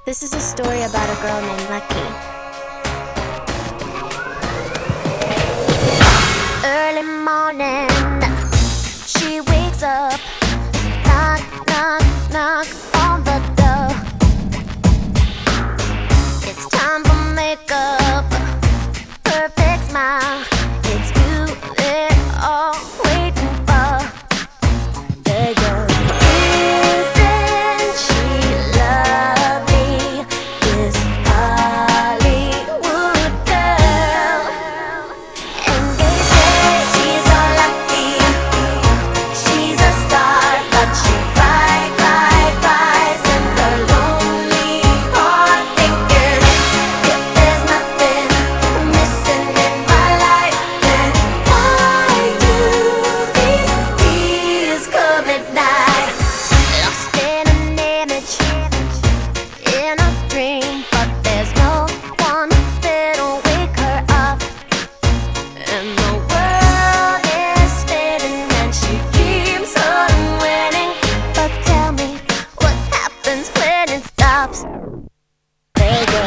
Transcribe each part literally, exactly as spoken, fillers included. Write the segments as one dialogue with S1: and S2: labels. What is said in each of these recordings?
S1: This is a story about a girl named Lucky. Early morning, she wakes up, knock, knock, knock on the door. It's time for makeup, perfect smile. It's you they're all waiting for. They go, isn't she lovely? This Hollywood girl. And they say she's all lucky. She's a star, but she cry, cry, cries in her lonely heart, thinking if there's nothing missing in my life, then why do these tears come at night? Lost in an image, in a dream, but there's no one that'll wake her up. And the world is spinning and she keeps on winning. But tell me, what happens when it stops? They go,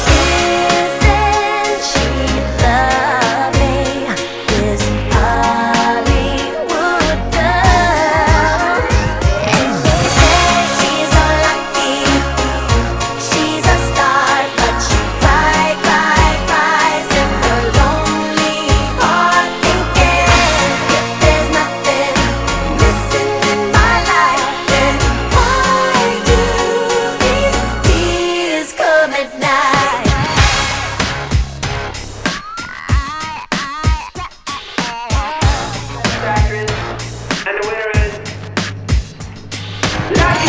S1: isn't she lovely? This Hollywood girl. And they say she's all lucky. She's a star, but she cry, cry, cries in her lonely heart, thinking if there's nothing missing in my life, then why do these tears come at night?
S2: Actress, and the winner is Lucky!